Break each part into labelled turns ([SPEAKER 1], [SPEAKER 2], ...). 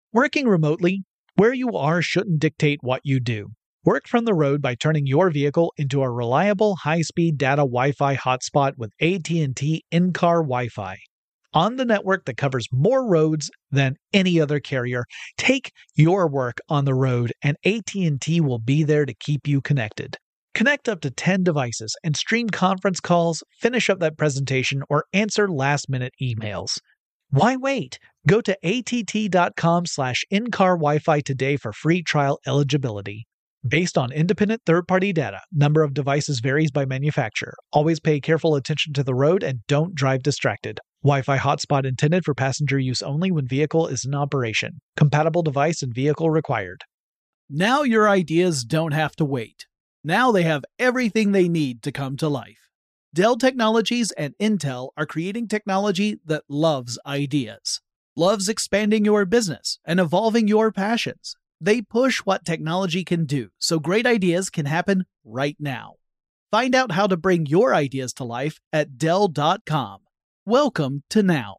[SPEAKER 1] Working remotely, where you are shouldn't dictate what you do. Work from the road by turning your vehicle into a reliable high-speed data Wi-Fi hotspot with AT&T in-car Wi-Fi. On the network that covers more roads than any other carrier, take your work on the road and AT&T will be there to keep you connected. Connect up to 10 devices and stream conference calls, finish up that presentation, or answer last-minute emails. Why wait? Go to att.com/in-car Wi-Fi today for free trial eligibility. Based on independent third-party data, number of devices varies by manufacturer. Always pay careful attention to the road and don't drive distracted. Wi-Fi hotspot intended for passenger use only when vehicle is in operation. Compatible device and vehicle required.
[SPEAKER 2] Now your ideas don't have to wait. Now they have everything they need to come to life. Dell Technologies and Intel are creating technology that loves ideas, loves expanding your business and evolving your passions. They push what technology can do so great ideas can happen right now. Find out how to bring your ideas to life at Dell.com. Welcome to now.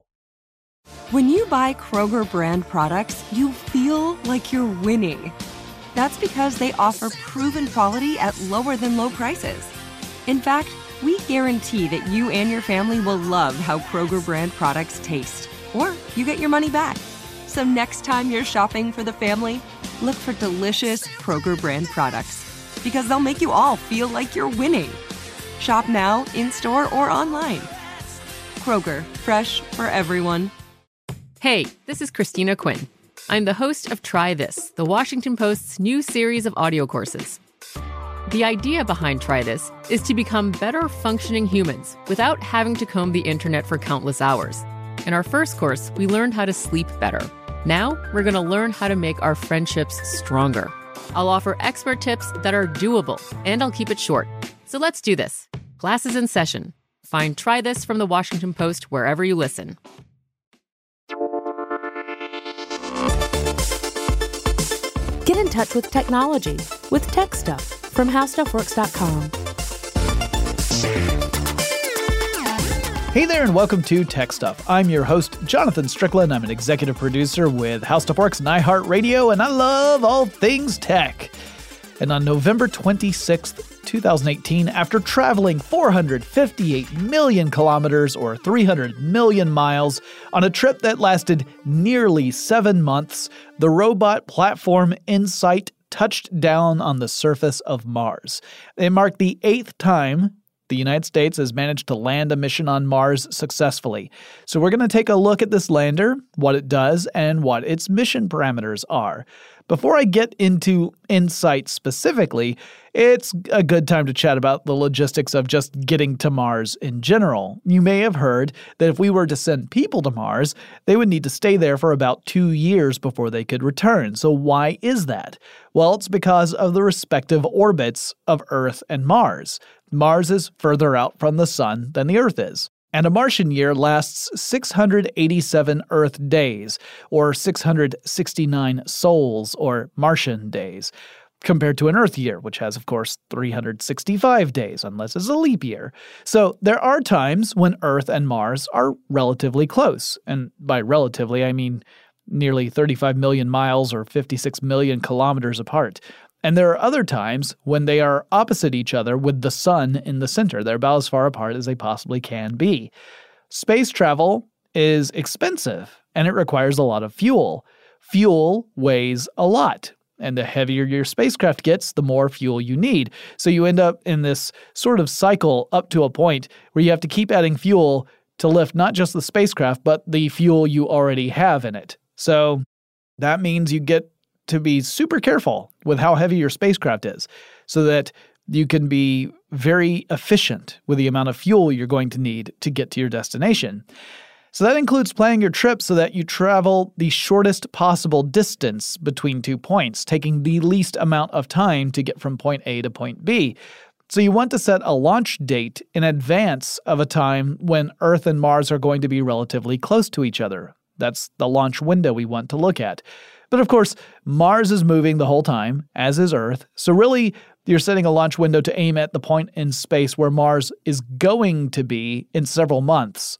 [SPEAKER 3] When you buy Kroger brand products, you feel like you're winning. That's because they offer proven quality at lower than low prices. In fact, we guarantee that you and your family will love how Kroger brand products taste, or you get your money back. So next time you're shopping for the family, look for delicious Kroger brand products, because they'll make you all feel like you're winning. Shop now, in-store, or online. Kroger, fresh for everyone.
[SPEAKER 4] Hey, this is Christina Quinn. I'm the host of Try This, the Washington Post's new series of audio courses. The idea behind Try This is to become better functioning humans without having to comb the internet for countless hours. In our first course, we learned how to sleep better. Now, we're going to learn how to make our friendships stronger. I'll offer expert tips that are doable, and I'll keep it short. So let's do this. Class is in session. Find Try This from the Washington Post wherever you listen.
[SPEAKER 5] Get in touch with technology with Tech Stuff from HowStuffWorks.com.
[SPEAKER 2] Hey there and welcome to Tech Stuff. I'm your host, Jonathan Strickland. I'm an executive producer with How Stuff Works and iHeartRadio, and I love all things tech. And on November 26th, 2018, after traveling 458 million kilometers or 300 million miles on a trip that lasted nearly 7 months, the robot platform InSight touched down on the surface of Mars. It marked the 8th time the United States has managed to land a mission on Mars successfully. So we're going to take a look at this lander, what it does, and what its mission parameters are. Before I get into InSight specifically, it's a good time to chat about the logistics of just getting to Mars in general. You may have heard that if we were to send people to Mars, they would need to stay there for about 2 years before they could return. So why is that? Well, it's because of the respective orbits of Earth and Mars. Mars is further out from the sun than the Earth is. And a Martian year lasts 687 Earth days, or 669 sols, or Martian days, compared to an Earth year, which has, of course, 365 days, unless it's a leap year. So there are times when Earth and Mars are relatively close. And by relatively, I mean nearly 35 million miles or 56 million kilometers apart. And there are other times when they are opposite each other with the sun in the center. They're about as far apart as they possibly can be. Space travel is expensive, and it requires a lot of fuel. Fuel weighs a lot, and the heavier your spacecraft gets, the more fuel you need. So you end up in this sort of cycle up to a point where you have to keep adding fuel to lift not just the spacecraft, but the fuel you already have in it. So that means you get to be super careful with how heavy your spacecraft is so that you can be very efficient with the amount of fuel you're going to need to get to your destination. So that includes planning your trip so that you travel the shortest possible distance between 2 points, taking the least amount of time to get from point A to point B. So you want to set a launch date in advance of a time when Earth and Mars are going to be relatively close to each other. That's the launch window we want to look at. But of course, Mars is moving the whole time, as is Earth, so really you're setting a launch window to aim at the point in space where Mars is going to be in several months.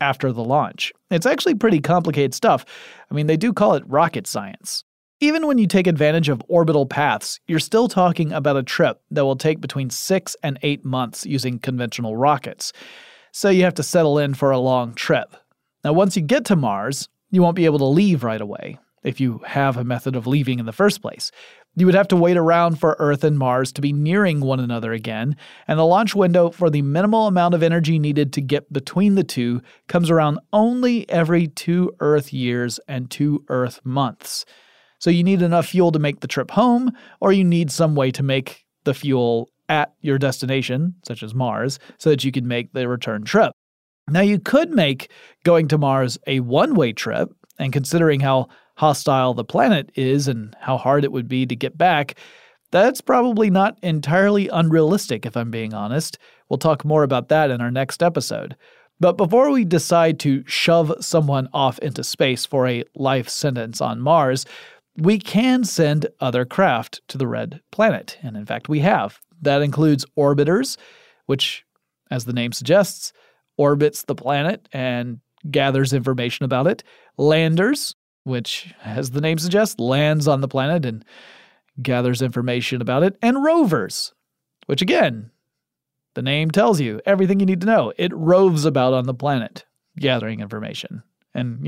[SPEAKER 2] after the launch. It's actually pretty complicated stuff. I mean, they do call it rocket science. Even when you take advantage of orbital paths, you're still talking about a trip that will take between 6 and 8 months using conventional rockets. So you have to settle in for a long trip. Now, once you get to Mars, you won't be able to leave right away, if you have a method of leaving in the first place. You would have to wait around for Earth and Mars to be nearing one another again, and the launch window for the minimal amount of energy needed to get between the two comes around only every 2 Earth years and 2 Earth months. So you need enough fuel to make the trip home, or you need some way to make the fuel at your destination, such as Mars, so that you can make the return trip. Now, you could make going to Mars a one-way trip, and considering how hostile the planet is and how hard it would be to get back, that's probably not entirely unrealistic, if I'm being honest. We'll talk more about that in our next episode. But before we decide to shove someone off into space for a life sentence on Mars, we can send other craft to the red planet, and in fact we have. That includes orbiters, which, as the name suggests, orbits the planet and gathers information about it. Landers, which, as the name suggests, lands on the planet and gathers information about it. And rovers, which again, the name tells you everything you need to know. It roves about on the planet, gathering information and,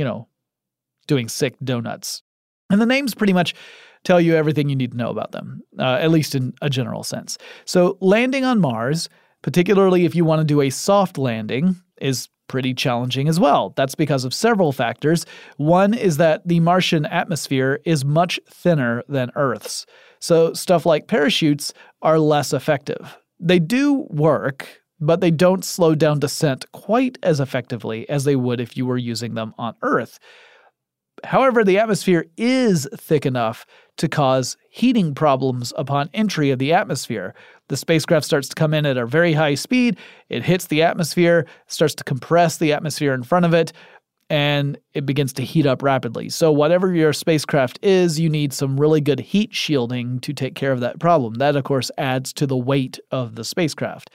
[SPEAKER 2] doing sick donuts. And the names pretty much tell you everything you need to know about them, at least in a general sense. So landing on Mars, particularly if you want to do a soft landing, is pretty challenging as well. That's because of several factors. One is that the Martian atmosphere is much thinner than Earth's, so stuff like parachutes are less effective. They do work, but they don't slow down descent quite as effectively as they would if you were using them on Earth. However, the atmosphere is thick enough to cause heating problems upon entry of the atmosphere. The spacecraft starts to come in at a very high speed, it hits the atmosphere, starts to compress the atmosphere in front of it, and it begins to heat up rapidly. So whatever your spacecraft is, you need some really good heat shielding to take care of that problem. That, of course, adds to the weight of the spacecraft.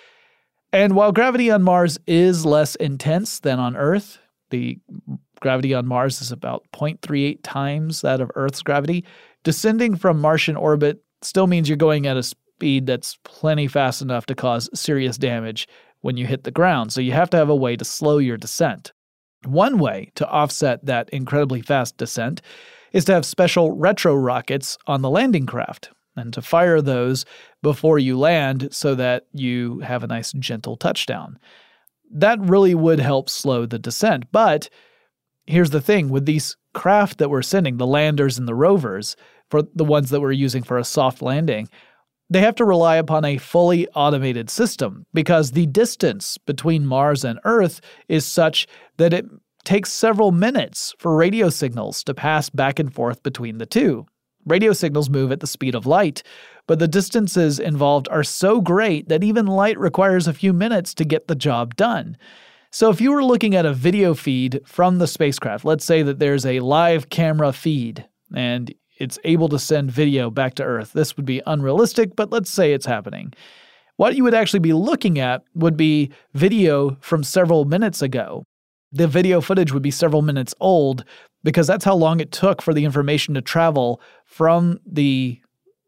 [SPEAKER 2] And while gravity on Mars is less intense than on Earth, the gravity on Mars is about 0.38 times that of Earth's gravity. Descending from Martian orbit still means you're going at a speed that's plenty fast enough to cause serious damage when you hit the ground, so you have to have a way to slow your descent. One way to offset that incredibly fast descent is to have special retro rockets on the landing craft, and to fire those before you land so that you have a nice gentle touchdown. That really would help slow the descent, but here's the thing, with these craft that we're sending, the landers and the rovers, for the ones that we're using for a soft landing, they have to rely upon a fully automated system because the distance between Mars and Earth is such that it takes several minutes for radio signals to pass back and forth between the two. Radio signals move at the speed of light, but the distances involved are so great that even light requires a few minutes to get the job done. So if you were looking at a video feed from the spacecraft, let's say that there's a live camera feed and it's able to send video back to Earth. This would be unrealistic, but let's say it's happening. What you would actually be looking at would be video from several minutes ago. The video footage would be several minutes old because that's how long it took for the information to travel from the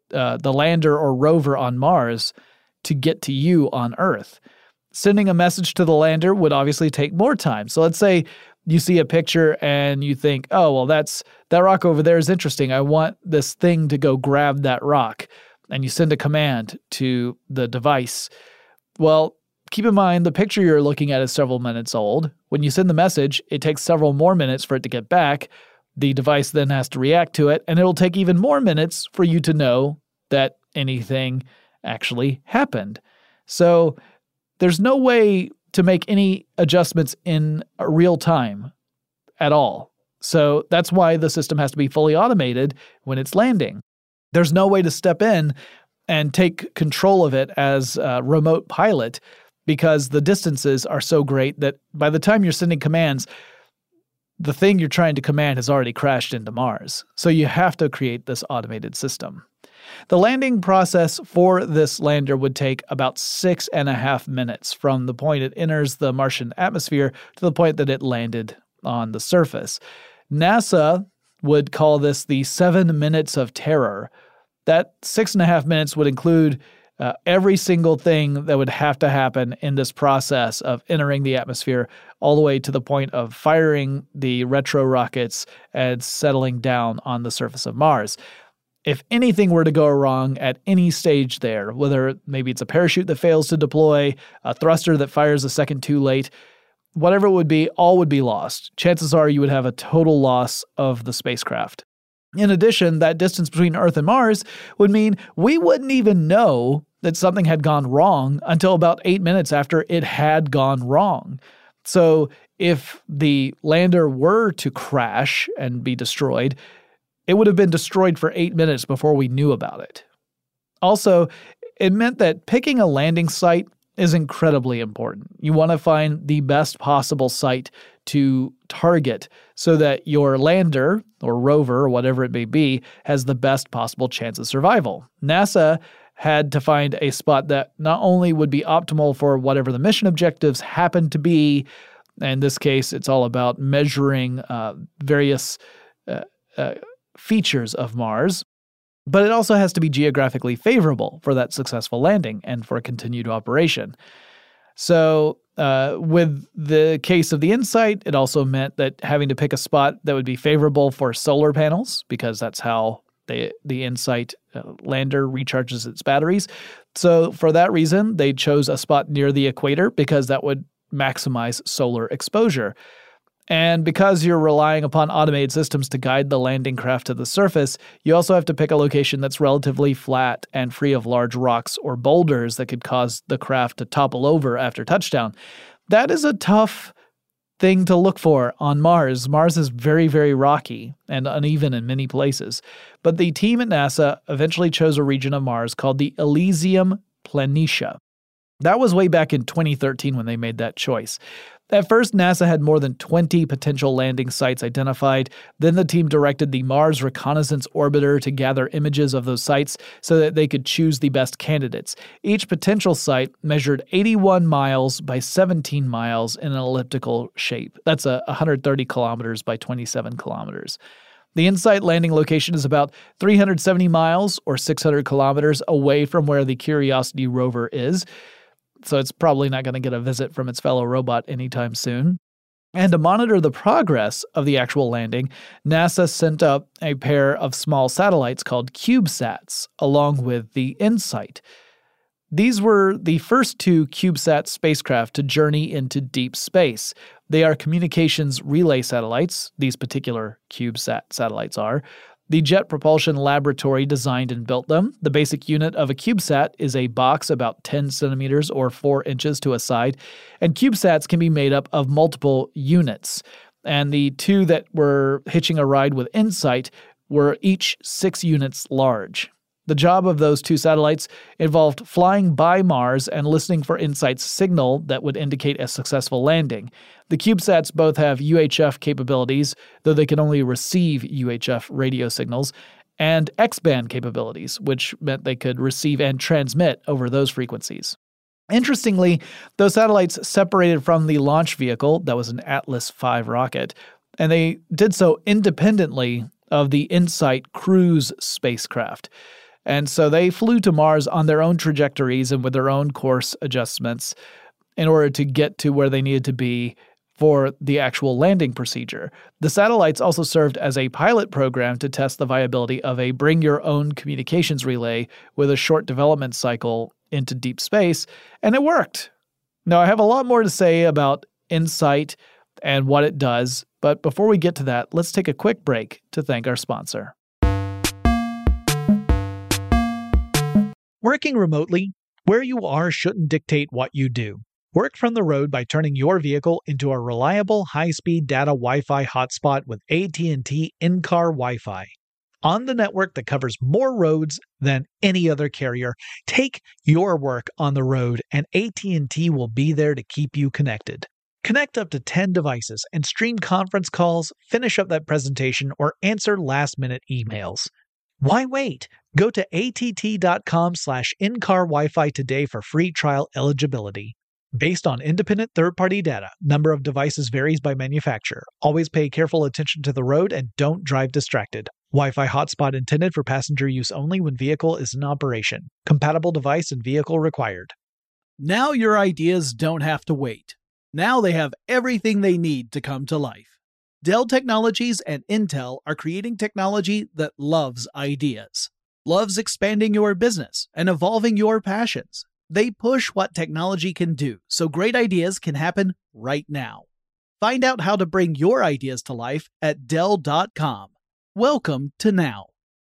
[SPEAKER 2] lander or rover on Mars to get to you on Earth. Sending a message to the lander would obviously take more time. So let's say you see a picture and you think, oh, well, that rock over there is interesting. I want this thing to go grab that rock. And you send a command to the device. Well, keep in mind the picture you're looking at is several minutes old. When you send the message, it takes several more minutes for it to get back. The device then has to react to it, and it'll take even more minutes for you to know that anything actually happened. So there's no way to make any adjustments in real time at all. So that's why the system has to be fully automated when it's landing. There's no way to step in and take control of it as a remote pilot because the distances are so great that by the time you're sending commands, the thing you're trying to command has already crashed into Mars. So you have to create this automated system. The landing process for this lander would take about 6.5 minutes from the point it enters the Martian atmosphere to the point that it landed on the surface. NASA would call this the 7 minutes of terror. That 6.5 minutes would include every single thing that would have to happen in this process of entering the atmosphere all the way to the point of firing the retro rockets and settling down on the surface of Mars. If anything were to go wrong at any stage there, whether maybe it's a parachute that fails to deploy, a thruster that fires a second too late, whatever it would be, all would be lost. Chances are you would have a total loss of the spacecraft. In addition, that distance between Earth and Mars would mean we wouldn't even know that something had gone wrong until about 8 minutes after it had gone wrong. So if the lander were to crash and be destroyed, it would have been destroyed for 8 minutes before we knew about it. Also, it meant that picking a landing site is incredibly important. You want to find the best possible site to target so that your lander or rover or whatever it may be has the best possible chance of survival. NASA had to find a spot that not only would be optimal for whatever the mission objectives happen to be. In this case, it's all about measuring various features of Mars, but it also has to be geographically favorable for that successful landing and for continued operation. So with the case of the InSight, it also meant that having to pick a spot that would be favorable for solar panels, because that's how the InSight lander recharges its batteries. So for that reason, they chose a spot near the equator because that would maximize solar exposure. And because you're relying upon automated systems to guide the landing craft to the surface, you also have to pick a location that's relatively flat and free of large rocks or boulders that could cause the craft to topple over after touchdown. That is a tough thing to look for on Mars. Mars is very, very rocky and uneven in many places. But the team at NASA eventually chose a region of Mars called the Elysium Planitia. That was way back in 2013 when they made that choice. At first, NASA had more than 20 potential landing sites identified. Then the team directed the Mars Reconnaissance Orbiter to gather images of those sites so that they could choose the best candidates. Each potential site measured 81 miles by 17 miles in an elliptical shape. That's 130 kilometers by 27 kilometers. The InSight landing location is about 370 miles or 600 kilometers away from where the Curiosity rover is. So it's probably not going to get a visit from its fellow robot anytime soon. And to monitor the progress of the actual landing, NASA sent up a pair of small satellites called CubeSats, along with the InSight. These were the first two CubeSat spacecraft to journey into deep space. They are communications relay satellites, these particular CubeSat satellites are. The Jet Propulsion Laboratory designed and built them. The basic unit of a CubeSat is a box about 10 centimeters or 4 inches to a side, and CubeSats can be made up of multiple units. And the two that were hitching a ride with InSight were each 6 units large. The job of those two satellites involved flying by Mars and listening for InSight's signal that would indicate a successful landing. The CubeSats both have UHF capabilities, though they can only receive UHF radio signals, and X-band capabilities, which meant they could receive and transmit over those frequencies. Interestingly, those satellites separated from the launch vehicle, that was an Atlas V rocket, and they did so independently of the InSight cruise spacecraft. And so they flew to Mars on their own trajectories and with their own course adjustments in order to get to where they needed to be for the actual landing procedure. The satellites also served as a pilot program to test the viability of a bring-your-own communications relay with a short development cycle into deep space, and it worked. Now, I have a lot more to say about InSight and what it does, but before we get to that, let's take a quick break to thank our sponsor.
[SPEAKER 1] Working remotely, where you are shouldn't dictate what you do. Work from the road by turning your vehicle into a reliable high-speed data Wi-Fi hotspot with AT&T in-car Wi-Fi. On the network that covers more roads than any other carrier, take your work on the road and AT&T will be there to keep you connected. Connect up to 10 devices and stream conference calls, finish up that presentation, or answer last-minute emails. Why wait? Go to att.com/in-car Wi-Fi today for free trial eligibility. Based on independent third-party data, number of devices varies by manufacturer. Always pay careful attention to the road and don't drive distracted. Wi-Fi hotspot intended for passenger use only when vehicle is in operation. Compatible device and vehicle required.
[SPEAKER 2] Now your ideas don't have to wait. Now they have everything they need to come to life. Dell Technologies and Intel are creating technology that loves ideas, loves expanding your business and evolving your passions. They push what technology can do so great ideas can happen right now. Find out how to bring your ideas to life at Dell.com. Welcome to Now.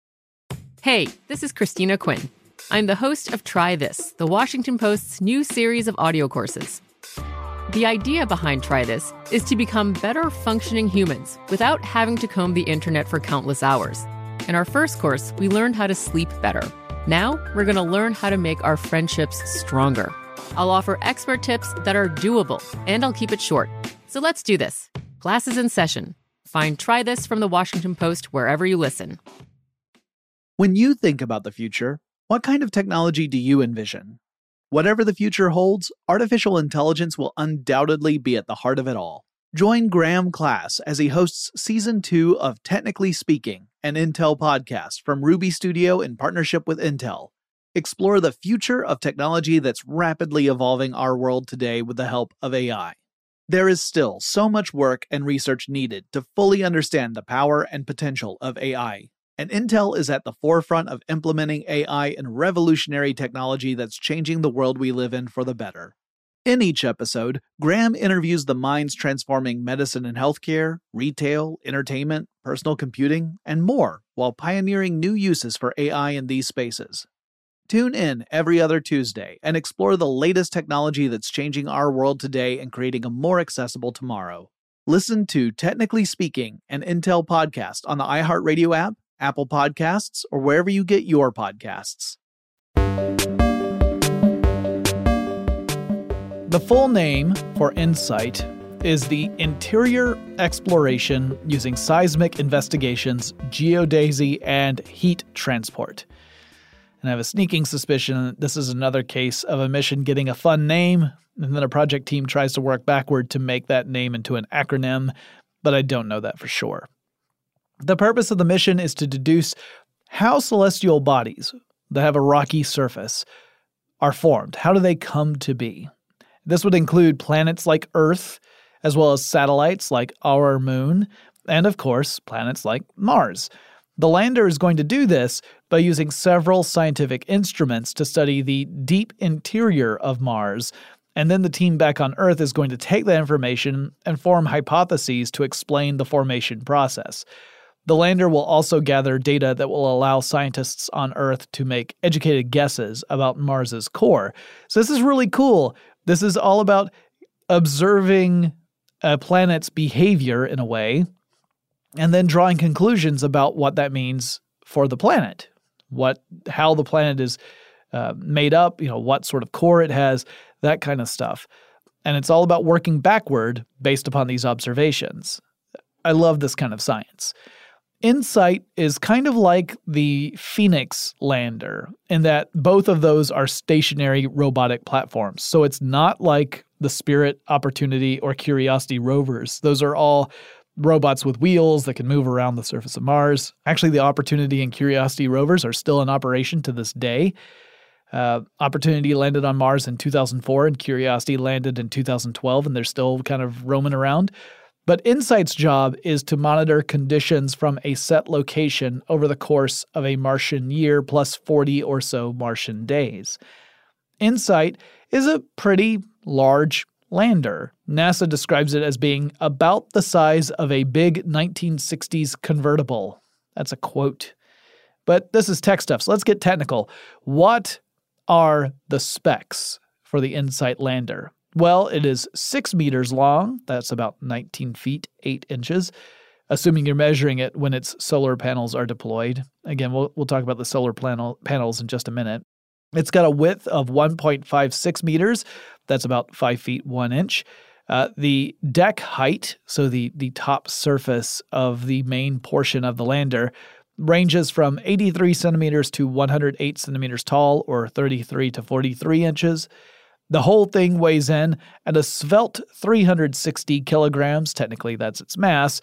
[SPEAKER 4] Hey, this is Christina Quinn. I'm the host of Try This, the Washington Post's new series of audio courses. The idea behind Try This is to become better functioning humans without having to comb the internet for countless hours. In our first course, we learned how to sleep better. Now, we're going to learn how to make our friendships stronger. I'll offer expert tips that are doable, and I'll keep it short. So let's do this. Class is in session. Find Try This from the Washington Post wherever you listen.
[SPEAKER 2] When you think about the future, what kind of technology do you envision? Whatever the future holds, artificial intelligence will undoubtedly be at the heart of it all. Join Graham Class as he hosts Season 2 of Technically Speaking, an Intel podcast from Ruby Studio in partnership with Intel. Explore the future of technology that's rapidly evolving our world today with the help of AI. There is still so much work and research needed to fully understand the power and potential of AI, and Intel is at the forefront of implementing AI in revolutionary technology that's changing the world we live in for the better. In each episode, Graham interviews the minds transforming medicine and healthcare, retail, entertainment, personal computing, and more, while pioneering new uses for AI in these spaces. Tune in every other Tuesday and explore the latest technology that's changing our world today and creating a more accessible tomorrow. Listen to Technically Speaking, an Intel podcast on the iHeartRadio app, Apple Podcasts, or wherever you get your podcasts. The full name for InSight is the Interior Exploration Using Seismic Investigations, Geodesy, and Heat Transport. And I have a sneaking suspicion this is another case of a mission getting a fun name, and then a project team tries to work backward to make that name into an acronym, but I don't know that for sure. The purpose of the mission is to deduce how celestial bodies that have a rocky surface are formed. How do they come to be? This would include planets like Earth, as well as satellites like our moon, and of course, planets like Mars. The lander is going to do this by using several scientific instruments to study the deep interior of Mars, and then the team back on Earth is going to take that information and form hypotheses to explain the formation process. The lander will also gather data that will allow scientists on Earth to make educated guesses about Mars's core. So this is really cool. This is all about observing a planet's behavior in a way, and then drawing conclusions about what that means for the planet, how the planet is made up, what sort of core it has, that kind of stuff. And it's all about working backward based upon these observations. I love this kind of science. InSight is kind of like the Phoenix lander in that both of those are stationary robotic platforms. So it's not like the Spirit, Opportunity, or Curiosity rovers. Those are all robots with wheels that can move around the surface of Mars. Actually, the Opportunity and Curiosity rovers are still in operation to this day. Opportunity landed on Mars in 2004 and Curiosity landed in 2012, and they're still kind of roaming around. But InSight's job is to monitor conditions from a set location over the course of a Martian year plus 40 or so Martian days. InSight is a pretty large lander. NASA describes it as being about the size of a big 1960s convertible. That's a quote. But this is tech stuff, so let's get technical. What are the specs for the InSight lander? Well, it is 6 meters long. That's about 19 feet, 8 inches, assuming you're measuring it when its solar panels are deployed. Again, we'll talk about the solar panels in just a minute. It's got a width of 1.56 meters. That's about 5 feet, 1 inch. The deck height, so the top surface of the main portion of the lander, ranges from 83 centimeters to 108 centimeters tall, or 33 to 43 inches. The whole thing weighs in at a svelte 360 kilograms. Technically, that's its mass.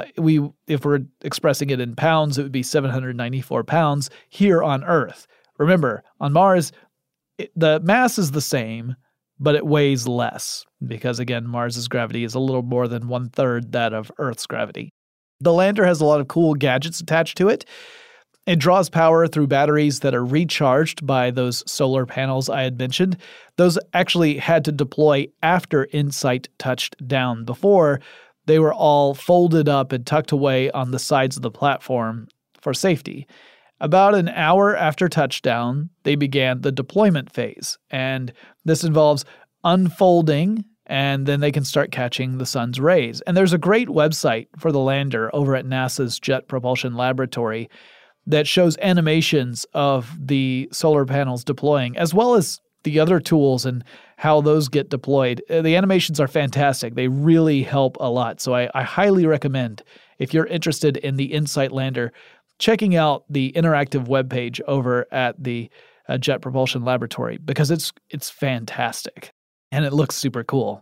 [SPEAKER 2] If we're expressing it in pounds, it would be 794 pounds here on Earth. Remember, on Mars, the mass is the same, but it weighs less because, again, Mars's gravity is a little more than 1/3 that of Earth's gravity. The lander has a lot of cool gadgets attached to it. It draws power through batteries that are recharged by those solar panels I had mentioned. Those actually had to deploy after InSight touched down. Before, they were all folded up and tucked away on the sides of the platform for safety. About an hour after touchdown, they began the deployment phase, and this involves unfolding, and then they can start catching the sun's rays. And there's a great website for the lander over at NASA's Jet Propulsion Laboratory that shows animations of the solar panels deploying, as well as the other tools and how those get deployed. The animations are fantastic. They really help a lot. So I highly recommend, if you're interested in the InSight lander, checking out the interactive webpage over at the Jet Propulsion Laboratory, because it's fantastic and it looks super cool.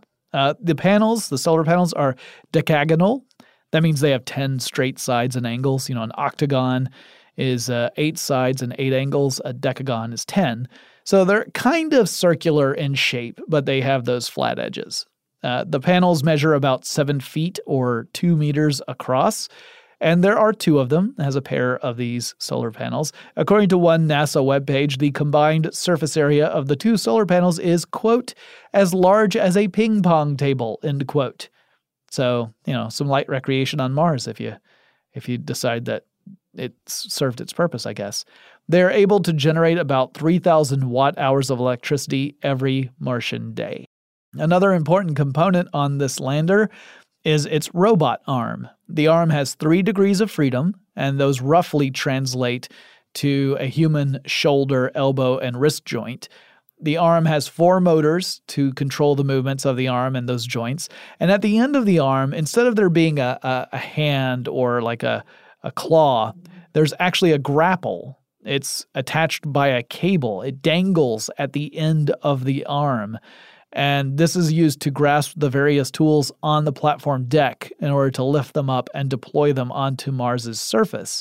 [SPEAKER 2] The solar panels are decagonal. That means they have 10 straight sides and angles. An octagon is 8 sides and 8 angles. A decagon is 10. So they're kind of circular in shape, but they have those flat edges. The panels measure about 7 feet or 2 meters across, and there are 2 of them. It has a pair of these solar panels. According to one NASA webpage, the combined surface area of the 2 solar panels is, quote, as large as a ping pong table, end quote. So, some light recreation on Mars if you decide that it's served its purpose, I guess. They're able to generate about 3,000 watt-hours of electricity every Martian day. Another important component on this lander is its robot arm. The arm has 3 degrees of freedom, and those roughly translate to a human shoulder, elbow, and wrist joint. The arm has 4 motors to control the movements of the arm and those joints. And at the end of the arm, instead of there being a hand or like a claw, there's actually a grapple. It's attached by a cable. It dangles at the end of the arm. And this is used to grasp the various tools on the platform deck in order to lift them up and deploy them onto Mars's surface.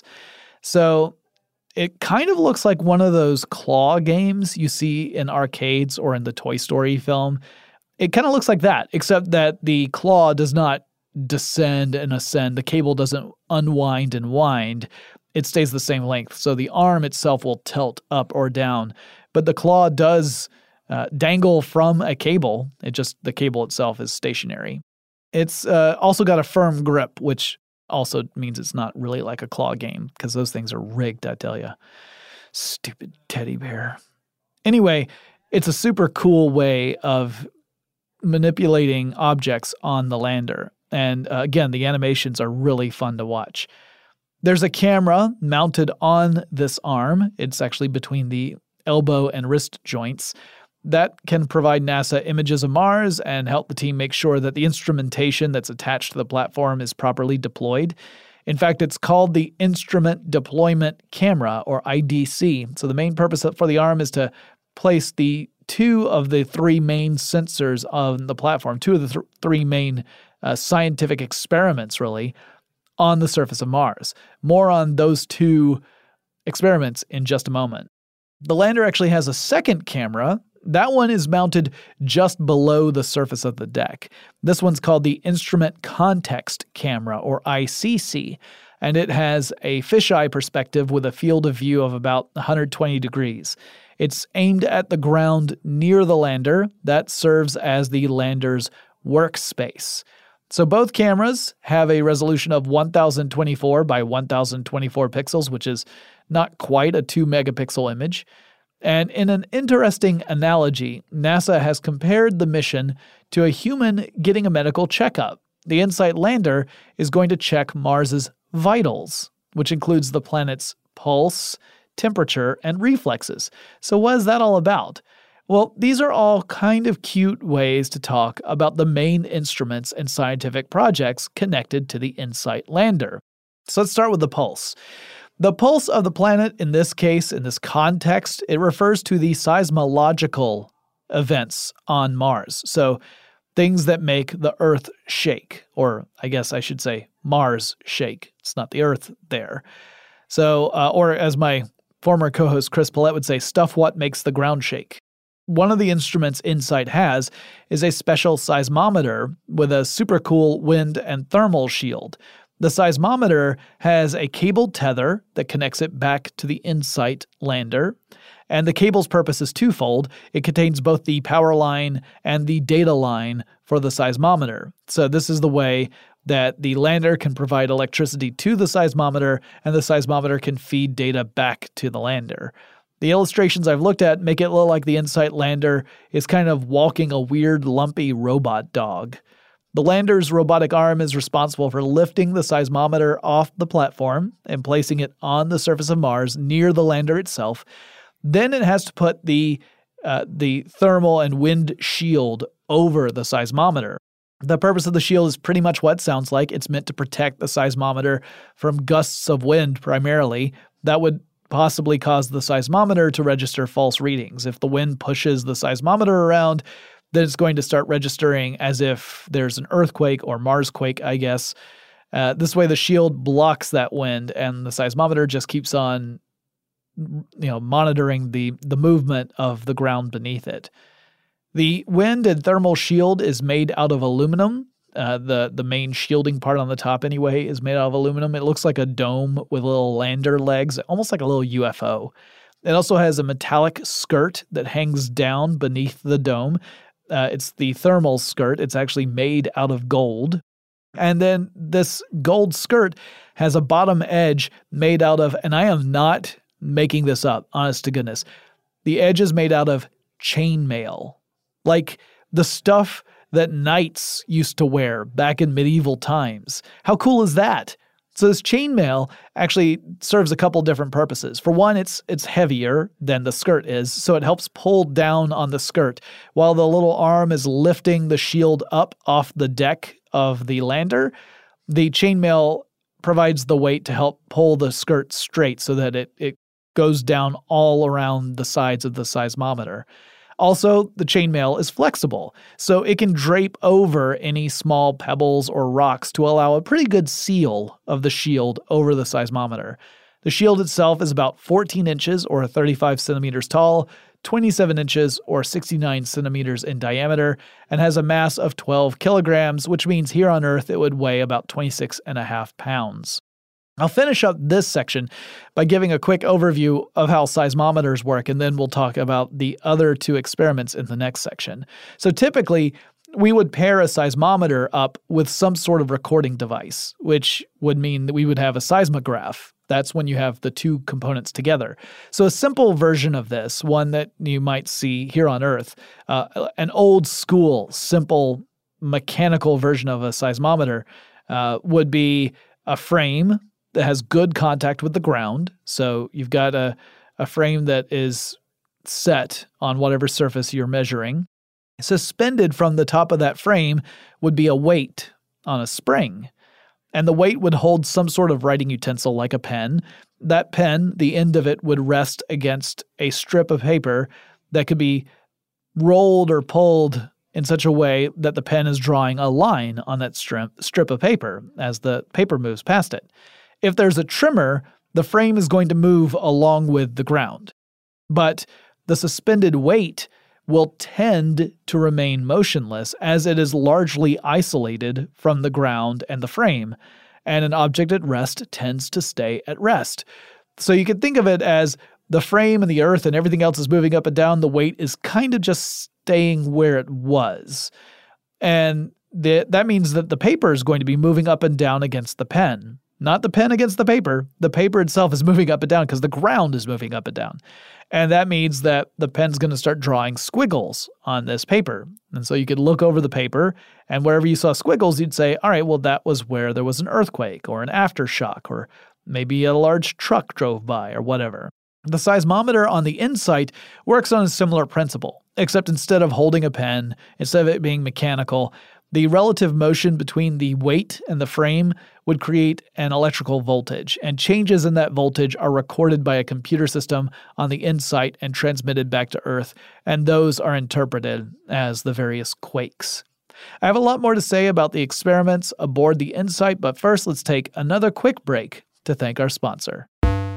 [SPEAKER 2] So it kind of looks like one of those claw games you see in arcades or in the Toy Story film. It kind of looks like that, except that the claw does not descend and ascend. The cable doesn't unwind and wind. It stays the same length. So the arm itself will tilt up or down, but the claw does dangle from a cable. The cable itself is stationary. It's also got a firm grip, which also means it's not really like a claw game, because those things are rigged, I tell you. Stupid teddy bear. Anyway, it's a super cool way of manipulating objects on the lander. And again, the animations are really fun to watch. There's a camera mounted on this arm. It's actually between the elbow and wrist joints that can provide NASA images of Mars and help the team make sure that the instrumentation that's attached to the platform is properly deployed. In fact, it's called the Instrument Deployment Camera, or IDC. So the main purpose for the arm is to place the 2 of the 3 main sensors on the platform, 2 of the 3 main scientific experiments, really, on the surface of Mars. More on those 2 experiments in just a moment. The lander actually has a second camera. That one is mounted just below the surface of the deck. This one's called the Instrument Context Camera, or ICC, and it has a fisheye perspective with a field of view of about 120 degrees. It's aimed at the ground near the lander. That serves as the lander's workspace. So both cameras have a resolution of 1024 by 1024 pixels, which is not quite a 2 megapixel image. And in an interesting analogy, NASA has compared the mission to a human getting a medical checkup. The InSight lander is going to check Mars's vitals, which includes the planet's pulse, temperature, and reflexes. So what is that all about? Well, these are all kind of cute ways to talk about the main instruments and scientific projects connected to the InSight lander. So let's start with the pulse. The pulse of the planet in this case, in this context, it refers to the seismological events on Mars. So things that make the Earth shake, or I guess I should say Mars shake. It's not the Earth there. So, or as my former co-host Chris Pollette would say, stuff what makes the ground shake. One of the instruments InSight has is a special seismometer with a super cool wind and thermal shield. The seismometer has a cable tether that connects it back to the InSight lander, and the cable's purpose is twofold. It contains both the power line and the data line for the seismometer. So this is the way that the lander can provide electricity to the seismometer, and the seismometer can feed data back to the lander. The illustrations I've looked at make it look like the InSight lander is kind of walking a weird, lumpy robot dog. The lander's robotic arm is responsible for lifting the seismometer off the platform and placing it on the surface of Mars near the lander itself. Then it has to put the thermal and wind shield over the seismometer. The purpose of the shield is pretty much what it sounds like. It's meant to protect the seismometer from gusts of wind primarily. That would possibly cause the seismometer to register false readings. If the wind pushes the seismometer around, then it's going to start registering as if there's an earthquake or Marsquake, I guess. This way the shield blocks that wind, and the seismometer just keeps on monitoring the movement of the ground beneath it. The wind and thermal shield is made out of aluminum. The main shielding part on the top anyway is made out of aluminum. It looks like a dome with little lander legs, almost like a little UFO. It also has a metallic skirt that hangs down beneath the dome. It's the thermal skirt. It's actually made out of gold. And then this gold skirt has a bottom edge made out of, and I am not making this up, honest to goodness, the edge is made out of chainmail. Like the stuff that knights used to wear back in medieval times. How cool is that? So this chainmail actually serves a couple different purposes. For one, it's heavier than the skirt is, so it helps pull down on the skirt while the little arm is lifting the shield up off the deck of the lander. The chainmail provides the weight to help pull the skirt straight so that it goes down all around the sides of the seismometer. Also, the chainmail is flexible, so it can drape over any small pebbles or rocks to allow a pretty good seal of the shield over the seismometer. The shield itself is about 14 inches or 35 centimeters tall, 27 inches or 69 centimeters in diameter, and has a mass of 12 kilograms, which means here on Earth it would weigh about 26.5 pounds. I'll finish up this section by giving a quick overview of how seismometers work, and then we'll talk about the other two experiments in the next section. So typically, we would pair a seismometer up with some sort of recording device, which would mean that we would have a seismograph. That's when you have the two components together. So a simple version of this, one that you might see here on Earth, an old school, simple mechanical version of a seismometer would be a frame that has good contact with the ground. So you've got a frame that is set on whatever surface you're measuring. Suspended from the top of that frame would be a weight on a spring. And the weight would hold some sort of writing utensil like a pen. That pen, the end of it would rest against a strip of paper that could be rolled or pulled in such a way that the pen is drawing a line on that strip of paper as the paper moves past it. If there's a tremor, the frame is going to move along with the ground. But the suspended weight will tend to remain motionless as it is largely isolated from the ground and the frame, and an object at rest tends to stay at rest. So you can think of it as the frame and the earth and everything else is moving up and down. The weight is kind of just staying where it was. And that means that the paper is going to be moving up and down against the pen. Not the pen against the paper. The paper itself is moving up and down because the ground is moving up and down. And that means that the pen's going to start drawing squiggles on this paper. And so you could look over the paper, and wherever you saw squiggles, you'd say, all right, well, that was where there was an earthquake or an aftershock, or maybe a large truck drove by or whatever. The seismometer on the InSight works on a similar principle, except instead of holding a pen, instead of it being mechanical, The relative motion between the weight and the frame would create an electrical voltage, and changes in that voltage are recorded by a computer system on the InSight and transmitted back to Earth, and those are interpreted as the various quakes. I have a lot more to say about the experiments aboard the InSight, but first let's take another quick break to thank our sponsor.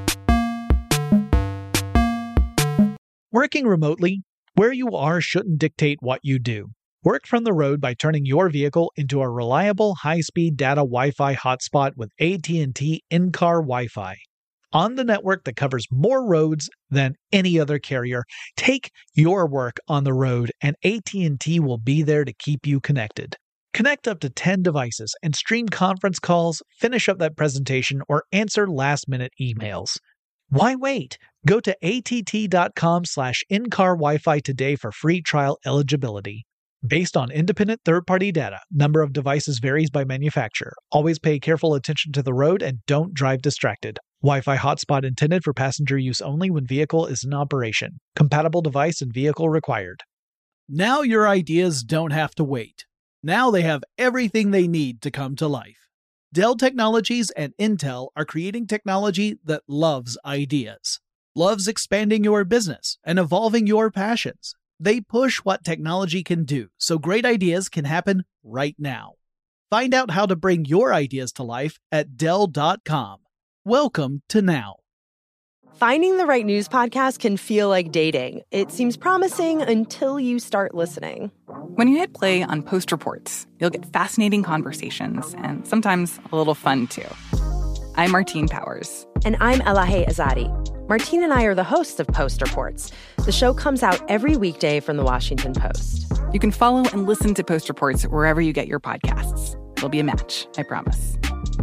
[SPEAKER 1] Working remotely, where you are shouldn't dictate what you do. Work from the road by turning your vehicle into a reliable high-speed data Wi-Fi hotspot with AT&T in-car Wi-Fi. On the network that covers more roads than any other carrier, take your work on the road and AT&T will be there to keep you connected. Connect up to 10 devices and stream conference calls, finish up that presentation, or answer last-minute emails. Why wait? Go to att.com/in-car Wi-Fi today for free trial eligibility. Based on independent third-party data, number of devices varies by manufacturer. Always pay careful attention to the road and don't drive distracted. Wi-Fi hotspot intended for passenger use only when vehicle is in operation. Compatible device and vehicle required.
[SPEAKER 2] Now your ideas don't have to wait. Now they have everything they need to come to life. Dell Technologies and Intel are creating technology that loves ideas, loves expanding your business and evolving your passions. They push what technology can do, so great ideas can happen right now. Find out how to bring your ideas to life at Dell.com. Welcome to Now.
[SPEAKER 6] Finding the right news podcast can feel like dating. It seems promising until you start listening.
[SPEAKER 7] When you hit play on Post Reports, you'll get fascinating conversations and sometimes a little fun, too. I'm Martine Powers.
[SPEAKER 6] And I'm Elahe Azadi. Martine and I are the hosts of Post Reports. The show comes out every weekday from The Washington Post.
[SPEAKER 7] You can follow and listen to Post Reports wherever you get your podcasts. It'll be a match, I promise.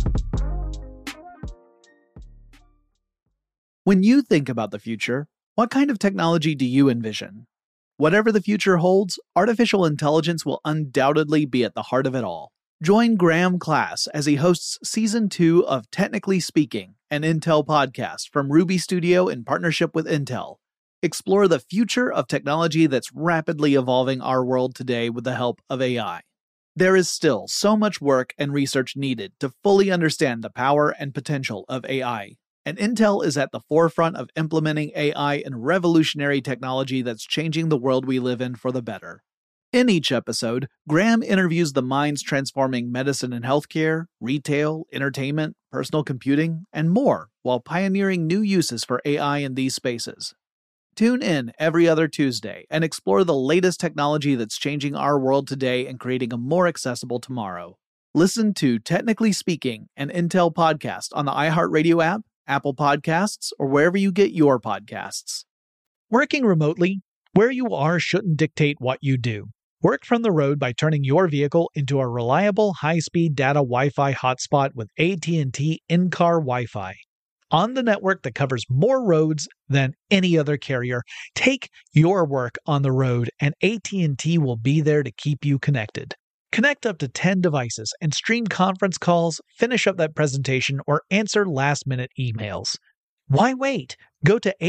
[SPEAKER 2] When you think about the future, what kind of technology do you envision? Whatever the future holds, artificial intelligence will undoubtedly be at the heart of it all. Join Graham Class as he hosts Season 2 of Technically Speaking, an Intel podcast from Ruby Studio in partnership with Intel. Explore the future of technology that's rapidly evolving our world today with the help of AI. There is still so much work and research needed to fully understand the power and potential of AI, and Intel is at the forefront of implementing AI in revolutionary technology that's changing the world we live in for the better. In each episode, Graham interviews the minds transforming medicine and healthcare, retail, entertainment, personal computing, and more, while pioneering new uses for AI in these spaces. Tune in every other Tuesday and explore the latest technology that's changing our world today and creating a more accessible tomorrow. Listen to Technically Speaking, an Intel podcast on the iHeartRadio app, Apple Podcasts, or wherever you get your podcasts.
[SPEAKER 1] Working remotely, where you are shouldn't dictate what you do. Work from the road by turning your vehicle into a reliable high-speed data Wi-Fi hotspot with AT&T in-car Wi-Fi. On the network that covers more roads than any other carrier, take your work on the road and AT&T will be there to keep you connected. Connect up to 10 devices and stream conference calls, finish up that presentation, or answer last-minute emails. Why wait? Go to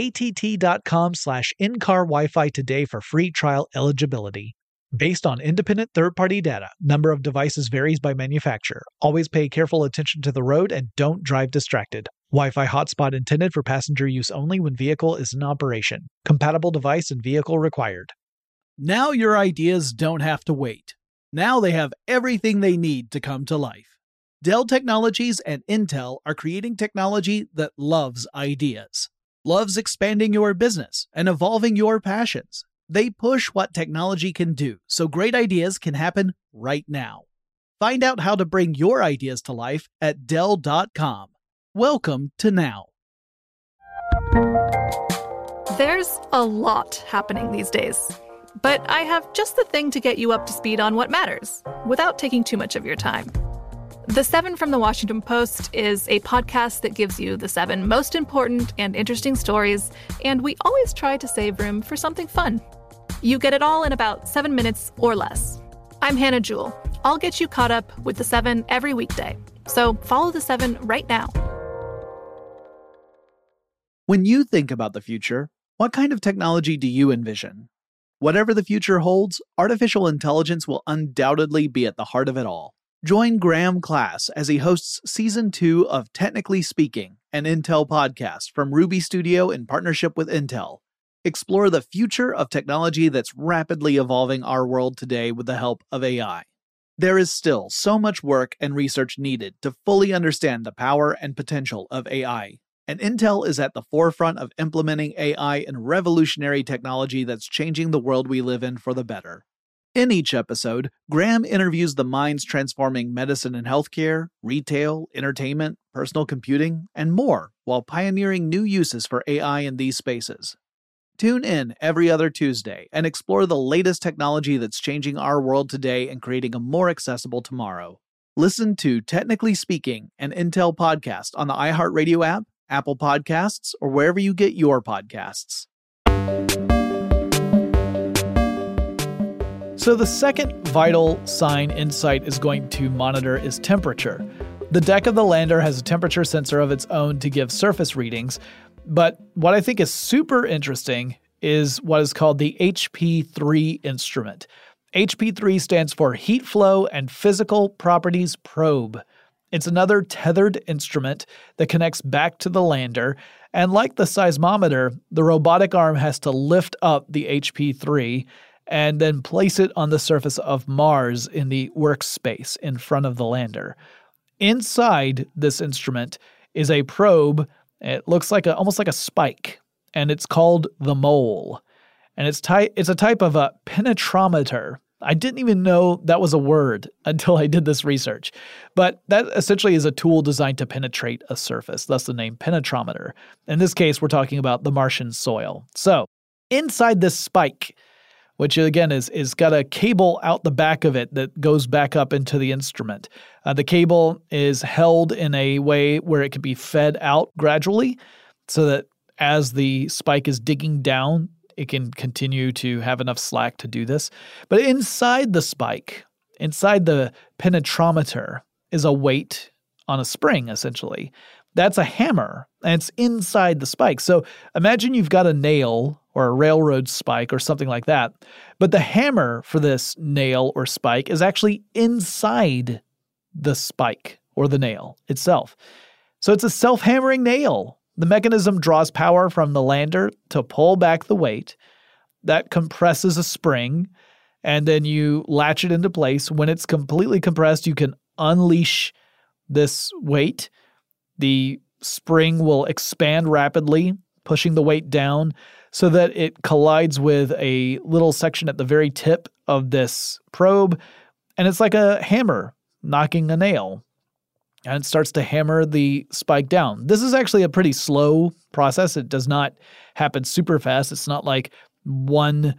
[SPEAKER 1] att.com/in-car Wi-Fi today for free trial eligibility. Based on independent third-party data, number of devices varies by manufacturer. Always pay careful attention to the road and don't drive distracted. Wi-Fi hotspot intended for passenger use only when vehicle is in operation. Compatible device and vehicle required.
[SPEAKER 2] Now your ideas don't have to wait. Now they have everything they need to come to life. Dell Technologies and Intel are creating technology that loves ideas, loves expanding your business and evolving your passions. They push what technology can do, so great ideas can happen right now. Find out how to bring your ideas to life at Dell.com. Welcome to Now.
[SPEAKER 8] There's a lot happening these days, but I have just the thing to get you up to speed on what matters, without taking too much of your time. The 7 from The Washington Post is a podcast that gives you the 7 most important and interesting stories, and we always try to save room for something fun. You get it all in about 7 minutes or less. I'm Hannah Jewell. I'll get you caught up with the 7 every weekday. So follow the 7 right now.
[SPEAKER 2] When you think about the future, what kind of technology do you envision? Whatever the future holds, artificial intelligence will undoubtedly be at the heart of it all. Join Graham Class as he hosts Season 2 of Technically Speaking, an Intel podcast from Ruby Studio in partnership with Intel. Explore the future of technology that's rapidly evolving our world today with the help of AI. There is still so much work and research needed to fully understand the power and potential of AI, and Intel is at the forefront of implementing AI in revolutionary technology that's changing the world we live in for the better. In each episode, Graham interviews the minds transforming medicine and healthcare, retail, entertainment, personal computing, and more, while pioneering new uses for AI in these spaces. Tune in every other Tuesday and explore the latest technology that's changing our world today and creating a more accessible tomorrow. Listen to Technically Speaking, an Intel podcast on the iHeartRadio app, Apple Podcasts, or wherever you get your podcasts.
[SPEAKER 1] So the second vital sign InSight is going to monitor is temperature. The deck of the lander has a temperature sensor of its own to give surface readings, but what I think is super interesting is what is called the HP3 instrument. HP3 stands for Heat Flow and Physical Properties Probe. It's another tethered instrument that connects back to the lander, and like the seismometer, the robotic arm has to lift up the HP3 and then place it on the surface of Mars in the workspace in front of the lander. Inside this instrument is a probe. It looks like almost like a spike, and it's called the mole. And it's a type of a penetrometer. I didn't even know that was a word until I did this research. But that essentially is a tool designed to penetrate a surface, thus the name penetrometer. In this case, we're talking about the Martian soil. So, inside this spike, which again is got a cable out the back of it that goes back up into the instrument. The cable is held in a way where it can be fed out gradually so that as the spike is digging down, it can continue to have enough slack to do this. But inside the spike, inside the penetrometer, is a weight on a spring, essentially. That's a hammer, and it's inside the spike. So imagine you've got a nail or a railroad spike or something like that, but the hammer for this nail or spike is actually inside the spike or the nail itself. So it's a self-hammering nail. The mechanism draws power from the lander to pull back the weight. That compresses a spring, and then you latch it into place. When it's completely compressed, you can unleash this weight. The spring will expand rapidly, pushing the weight down so that it collides with a little section at the very tip of this probe, and it's like a hammer knocking a nail, and it starts to hammer the spike down. This is actually a pretty slow process. It does not happen super fast. It's not like one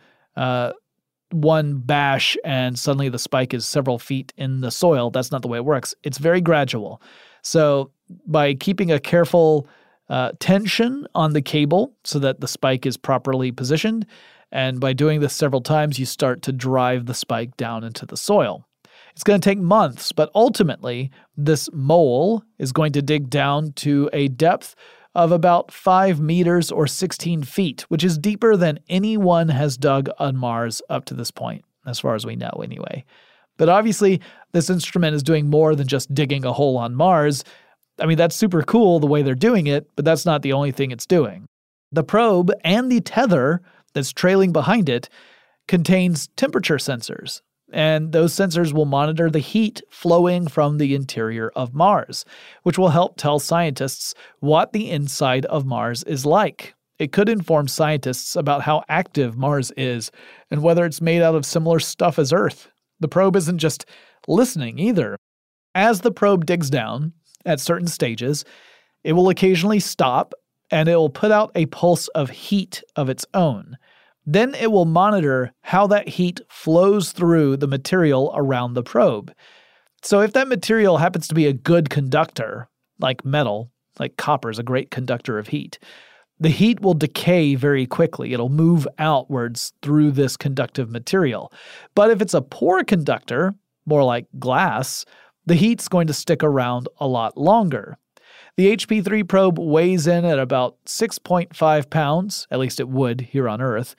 [SPEAKER 1] bash and suddenly the spike is several feet in the soil. That's not the way it works. It's very gradual. So by keeping a careful tension on the cable so that the spike is properly positioned, and by doing this several times, you start to drive the spike down into the soil. It's going to take months, but ultimately, this mole is going to dig down to a depth of about 5 meters or 16 feet, which is deeper than anyone has dug on Mars up to this point, as far as we know anyway. But obviously, this instrument is doing more than just digging a hole on Mars. I mean, that's super cool the way they're doing it, but that's not the only thing it's doing. The probe and the tether that's trailing behind it contains temperature sensors, and those sensors will monitor the heat flowing from the interior of Mars, which will help tell scientists what the inside of Mars is like. It could inform scientists about how active Mars is and whether it's made out of similar stuff as Earth. The probe isn't just listening either. As the probe digs down, at certain stages, it will occasionally stop and it will put out a pulse of heat of its own. Then it will monitor how that heat flows through the material around the probe. So if that material happens to be a good conductor, like metal, like copper is a great conductor of heat, the heat will decay very quickly. It'll move outwards through this conductive material. But if it's a poor conductor, more like glass, the heat's going to stick around a lot longer. The HP3 probe weighs in at about 6.5 pounds, at least it would here on Earth.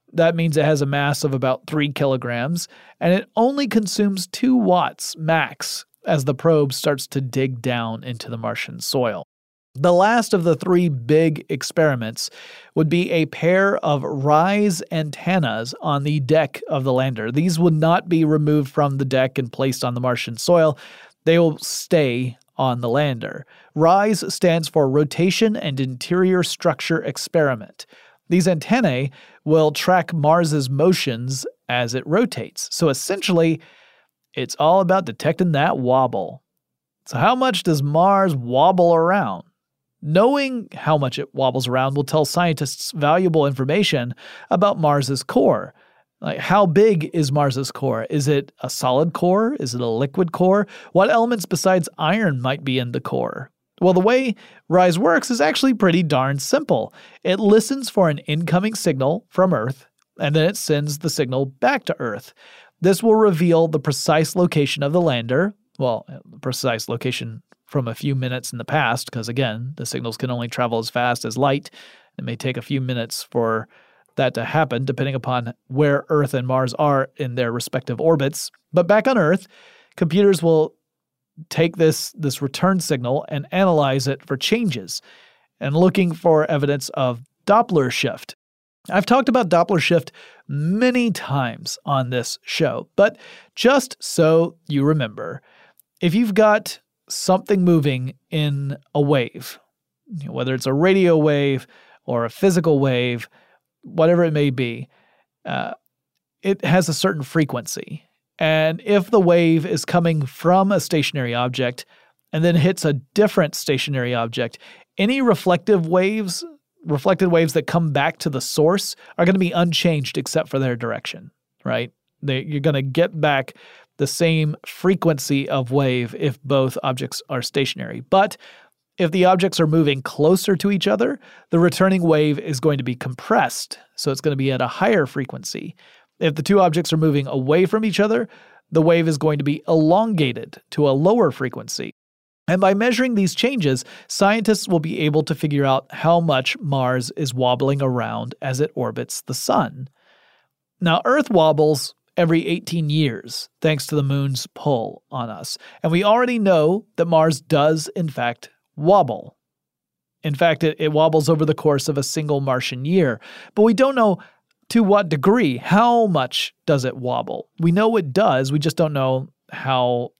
[SPEAKER 2] That means it has a mass of about 3 kilograms, and it only consumes 2 watts max as the probe starts to dig down into the Martian soil. The last of the 3 big experiments would be a pair of rise antennas on the deck of the lander. These would not be removed from the deck and placed on the Martian soil. They will stay on the lander. RISE stands for Rotation and Interior Structure Experiment. These antennae will track Mars's motions as it rotates. So essentially, it's all about detecting that wobble. So how much does Mars wobble around? Knowing how much it wobbles around will tell scientists valuable information about Mars's core. Like, how big is Mars's core? Is it a solid core? Is it a liquid core? What elements besides iron might be in the core? Well, the way RISE works is actually pretty darn simple. It listens for an incoming signal from Earth, and then it sends the signal back to Earth. This will reveal the precise location of the lander. Well, the precise location from a few minutes in the past, because again, the signals can only travel as fast as light. It may take a few minutes for that to happen, depending upon where Earth and Mars are in their respective orbits. But back on Earth, computers will take this return signal and analyze it for changes and looking for evidence of Doppler shift. I've talked about Doppler shift many times on this show, but just so you remember, if you've got something moving in a wave, whether it's a radio wave or a physical wave, whatever it may be, it has a certain frequency. And if the wave is coming from a stationary object and then hits a different stationary object, any reflected waves that come back to the source are going to be unchanged except for their direction, right? You're going to get back the same frequency of wave if both objects are stationary. But if the objects are moving closer to each other, the returning wave is going to be compressed, so it's going to be at a higher frequency. If the two objects are moving away from each other, the wave is going to be elongated to a lower frequency. And by measuring these changes, scientists will be able to figure out how much Mars is wobbling around as it orbits the sun. Now, Earth wobbles every 18 years, thanks to the moon's pull on us. And we already know that Mars does, in fact, wobble. In fact, it wobbles over the course of a single Martian year. But we don't know to what degree. How much does it wobble? We know it does, we just don't know how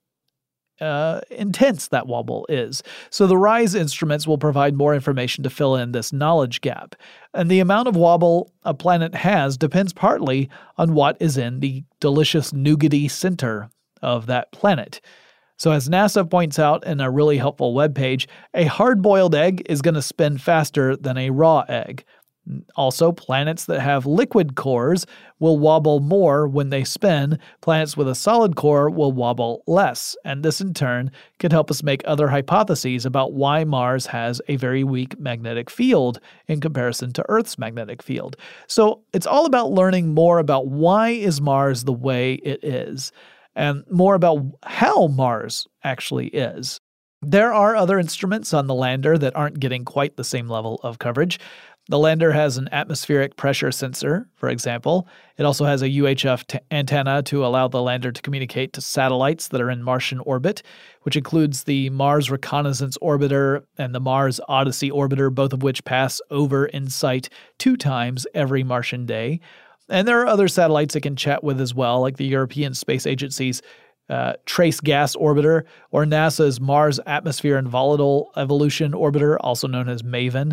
[SPEAKER 2] intense that wobble is. So the RISE instruments will provide more information to fill in this knowledge gap. And the amount of wobble a planet has depends partly on what is in the delicious nougaty center of that planet. So as NASA points out in a really helpful webpage, a hard-boiled egg is going to spin faster than a raw egg. Also, planets that have liquid cores will wobble more when they spin. Planets with a solid core will wobble less, and this in turn could help us make other hypotheses about why Mars has a very weak magnetic field in comparison to Earth's magnetic field. So it's all about learning more about why is Mars the way it is, and more about how Mars actually is. There are other instruments on the lander that aren't getting quite the same level of coverage. The lander has an atmospheric pressure sensor, for example. It also has a UHF antenna to allow the lander to communicate to satellites that are in Martian orbit, which includes the Mars Reconnaissance Orbiter and the Mars Odyssey Orbiter, both of which pass over InSight 2 times every Martian day. And there are other satellites it can chat with as well, like the European Space Agency's Trace Gas Orbiter or NASA's Mars Atmosphere and Volatile Evolution Orbiter, also known as MAVEN.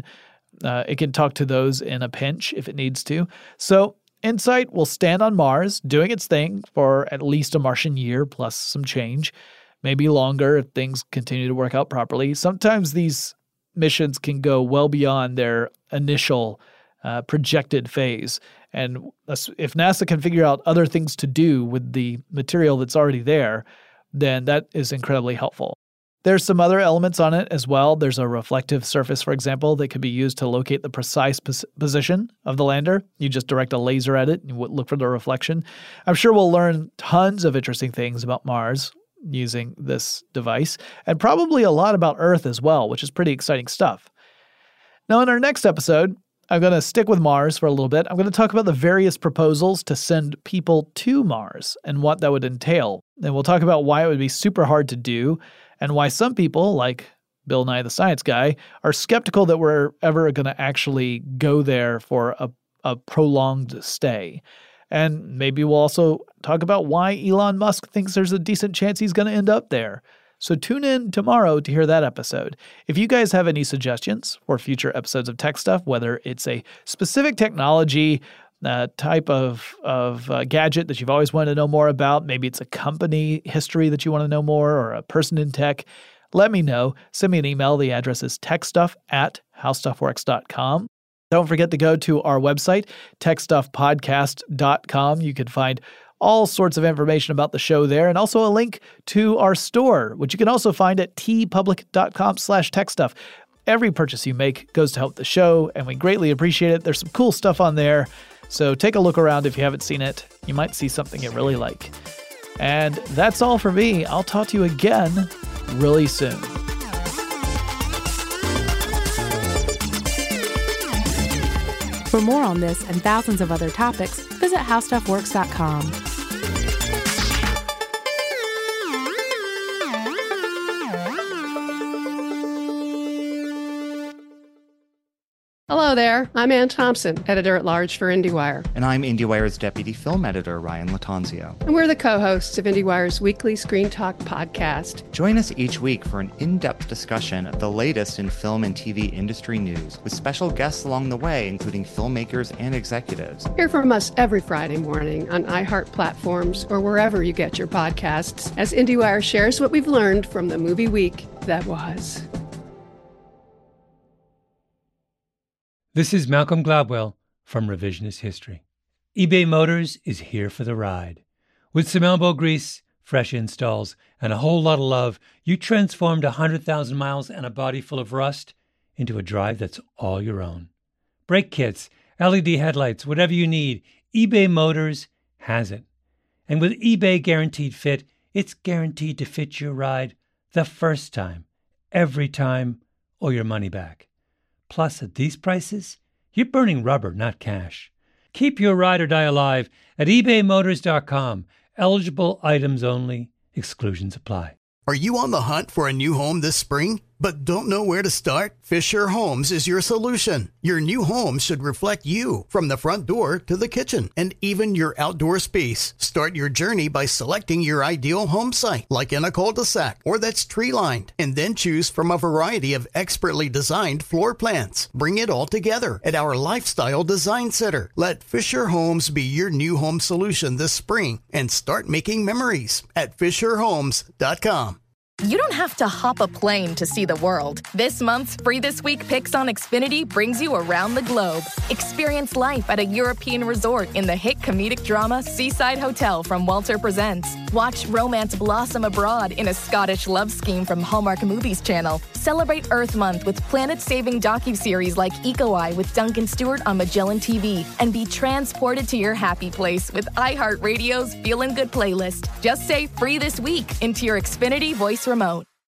[SPEAKER 2] It can talk to those in a pinch if it needs to. So InSight will stand on Mars, doing its thing for at least a Martian year plus some change, maybe longer if things continue to work out properly. Sometimes these missions can go well beyond their initial projected phase. And if NASA can figure out other things to do with the material that's already there, then that is incredibly helpful. There's some other elements on it as well. There's a reflective surface, for example, that could be used to locate the precise position of the lander. You just direct a laser at it and look for the reflection. I'm sure we'll learn tons of interesting things about Mars using this device, and probably a lot about Earth as well, which is pretty exciting stuff. Now, in our next episode, I'm going to stick with Mars for a little bit. I'm going to talk about the various proposals to send people to Mars and what that would entail. And we'll talk about why it would be super hard to do and why some people, like Bill Nye the Science Guy, are skeptical that we're ever going to actually go there for a prolonged stay. And maybe we'll also talk about why Elon Musk thinks there's a decent chance he's going to end up there. So tune in tomorrow to hear that episode. If you guys have any suggestions for future episodes of Tech Stuff, whether it's a specific technology, type of gadget that you've always wanted to know more about, maybe it's a company history that you want to know more, or a person in tech, let me know. Send me an email. The address is techstuff@howstuffworks.com. Don't forget to go to our website, techstuffpodcast.com. You can find all sorts of information about the show there, and also a link to our store, which you can also find at tpublic.com/techstuff. Every purchase you make goes to help the show, and we greatly appreciate it. There's some cool stuff on there, so take a look around if you haven't seen it. You might see something you really like. And that's all for me. I'll talk to you again really soon.
[SPEAKER 5] For more on this and thousands of other topics, visit howstuffworks.com.
[SPEAKER 9] Hello there, I'm Ann Thompson, editor-at-large for IndieWire.
[SPEAKER 10] And I'm IndieWire's deputy film editor, Ryan Latanzio.
[SPEAKER 9] And we're the co-hosts of IndieWire's weekly Screen Talk podcast.
[SPEAKER 10] Join us each week for an in-depth discussion of the latest in film and TV industry news, with special guests along the way, including filmmakers and executives.
[SPEAKER 9] Hear from us every Friday morning on iHeart platforms or wherever you get your podcasts, as IndieWire shares what we've learned from the movie week that was.
[SPEAKER 11] This is Malcolm Gladwell from Revisionist History. eBay Motors is here for the ride. With some elbow grease, fresh installs, and a whole lot of love, you transformed 100,000 miles and a body full of rust into a drive that's all your own. Brake kits, LED headlights, whatever you need, eBay Motors has it. And with eBay Guaranteed Fit, it's guaranteed to fit your ride the first time, every time, or your money back. Plus, at these prices, you're burning rubber, not cash. Keep your ride or die alive at ebaymotors.com. Eligible items only. Exclusions apply.
[SPEAKER 12] Are you on the hunt for a new home this spring, but don't know where to start? Fisher Homes is your solution. Your new home should reflect you, from the front door to the kitchen, and even your outdoor space. Start your journey by selecting your ideal home site, like in a cul-de-sac or that's tree-lined, and then choose from a variety of expertly designed floor plans. Bring it all together at our Lifestyle Design Center. Let Fisher Homes be your new home solution this spring, and start making memories at FisherHomes.com.
[SPEAKER 13] You don't have to hop a plane to see the world. This month's Free This Week Picks on Xfinity brings you around the globe. Experience life at a European resort in the hit comedic drama Seaside Hotel from Walter Presents. Watch romance blossom abroad in a Scottish love scheme from Hallmark Movies Channel. Celebrate Earth Month with planet-saving docuseries like Eco Eye with Duncan Stewart on Magellan TV. And be transported to your happy place with iHeartRadio's Feelin' Good playlist. Just say Free This Week into your Xfinity voice remote.